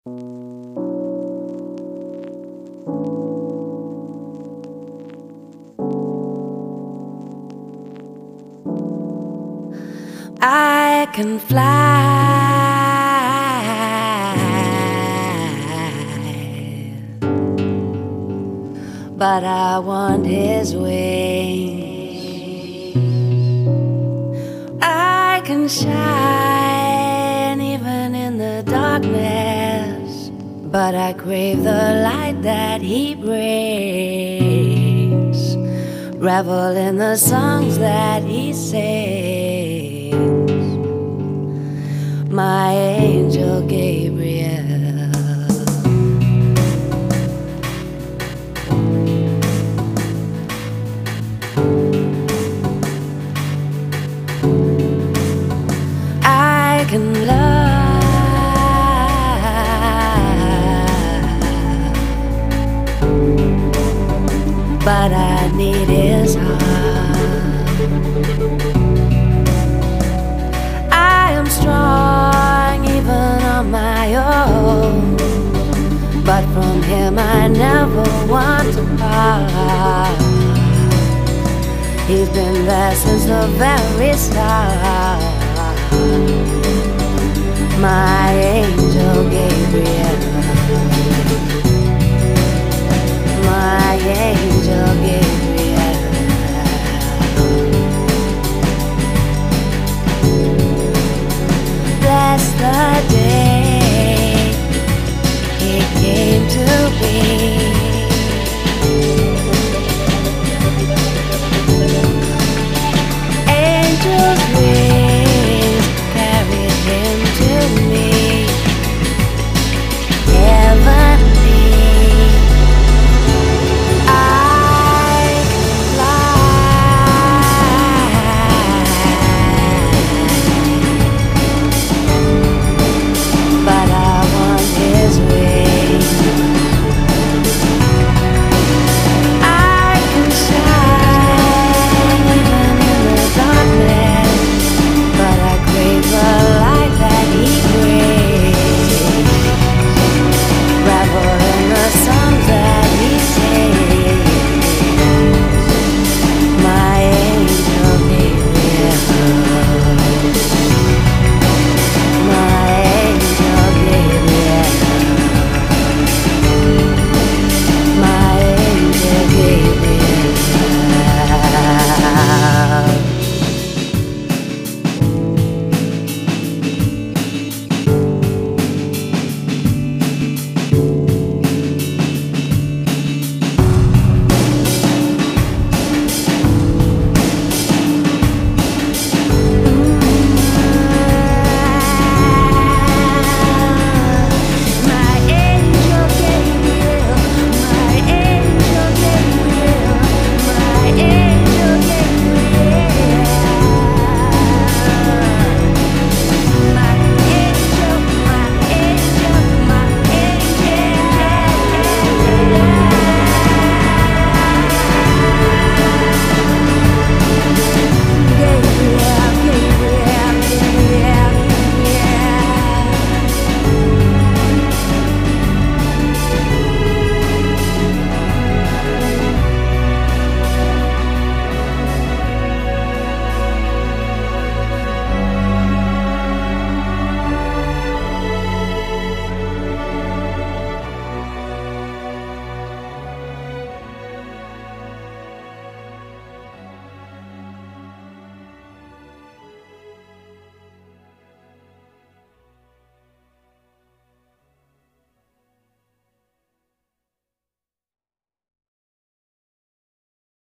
I can fly, but I want his wings. I can shine even in the darkness, but I crave the light that he brings. Revel in the songs that he sings. My angel Gabriel. I can love, but I need his heart. I am strong even on my own, but from him I never want to part. He's been there since the very start. My angel